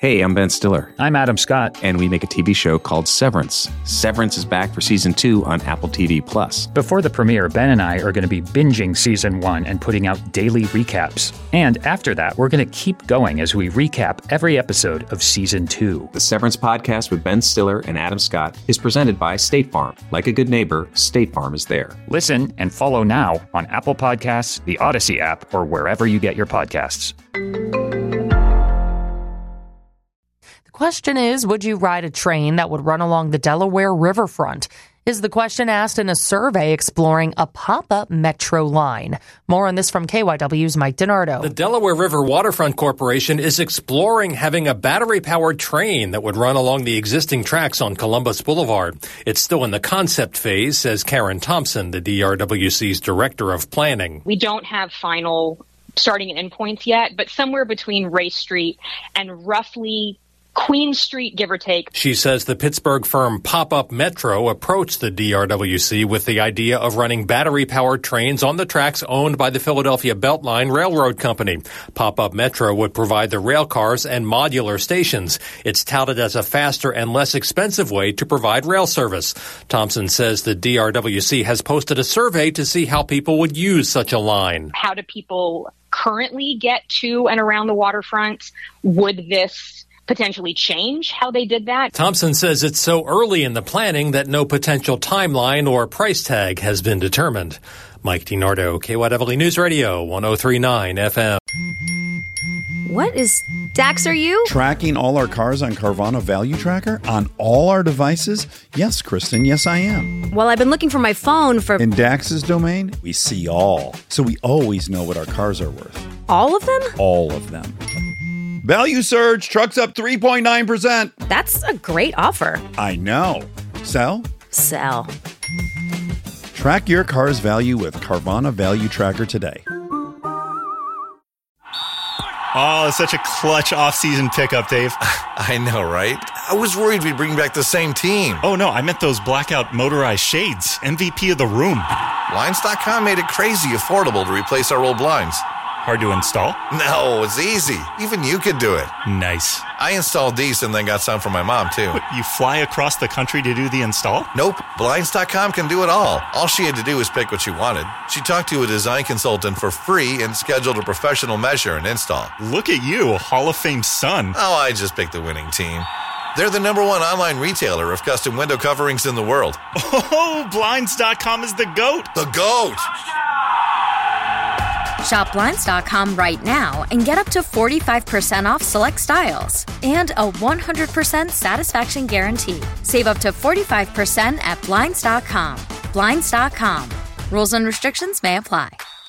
Hey, I'm Ben Stiller. I'm Adam Scott. And we make a TV show called Severance. Severance is back for Season 2 on Apple TV+. Before the premiere, Ben and I are going to be binging Season 1 and putting out daily recaps. And after that, we're going to keep going as we recap every episode of Season 2. The Severance podcast with Ben Stiller and Adam Scott is presented by State Farm. Like a good neighbor, State Farm is there. Listen and follow now on Apple Podcasts, the Odyssey app, or wherever you get your podcasts. Question is, would you ride a train that would run along the Delaware riverfront? Is the question asked in a survey exploring a pop-up metro line. More on this from KYW's Mike DiNardo. The Delaware River Waterfront Corporation is exploring having a battery-powered train that would run along the existing tracks on Columbus Boulevard. It's still in the concept phase, says Karen Thompson, the DRWC's Director of Planning. We don't have final starting and endpoints yet, but somewhere between Race Street and roughly Queen Street, give or take. She says the Pittsburgh firm Pop-Up Metro approached the DRWC with the idea of running battery-powered trains on the tracks owned by the Philadelphia Beltline Railroad Company. Pop-Up Metro would provide the rail cars and modular stations. It's touted as a faster and less expensive way to provide rail service. Thompson says the DRWC has posted a survey to see how people would use such a line. How do people currently get to and around the waterfront? Would this potentially change how they did that? Thompson says it's so early in the planning that no potential timeline or price tag has been determined. Mike DiNardo, KYW News Radio, 103.9 FM. What is Dax, are you? Tracking all our cars on Carvana Value Tracker on all our devices? Yes, Kristen, yes I am. Well, I've been looking for my phone for... In Dax's domain, we see all. So we always know what our cars are worth. All of them? All of them. Value surge, trucks up 3.9%. That's a great offer. I know. Sell? Sell. Track your car's value with Carvana Value Tracker today. Oh, it's such a clutch off-season pickup, Dave. I know, right? I was worried we'd bring back the same team. Oh, no, I meant those blackout motorized shades. MVP of the room. Blinds.com made it crazy affordable to replace our old blinds. Hard to install? No, it's easy. Even you could do it. Nice. I installed these and then got some for my mom, too. What, you fly across the country to do the install? Nope. Blinds.com can do it all. All she had to do was pick what she wanted. She talked to a design consultant for free and scheduled a professional measure and install. Look at you, a Hall of Fame son. Oh, I just picked the winning team. They're the #1 online retailer of custom window coverings in the world. Oh, Blinds.com is the GOAT. The GOAT! Shop Blinds.com right now and get up to 45% off select styles and a 100% satisfaction guarantee. Save up to 45% at Blinds.com. Blinds.com. Rules and restrictions may apply.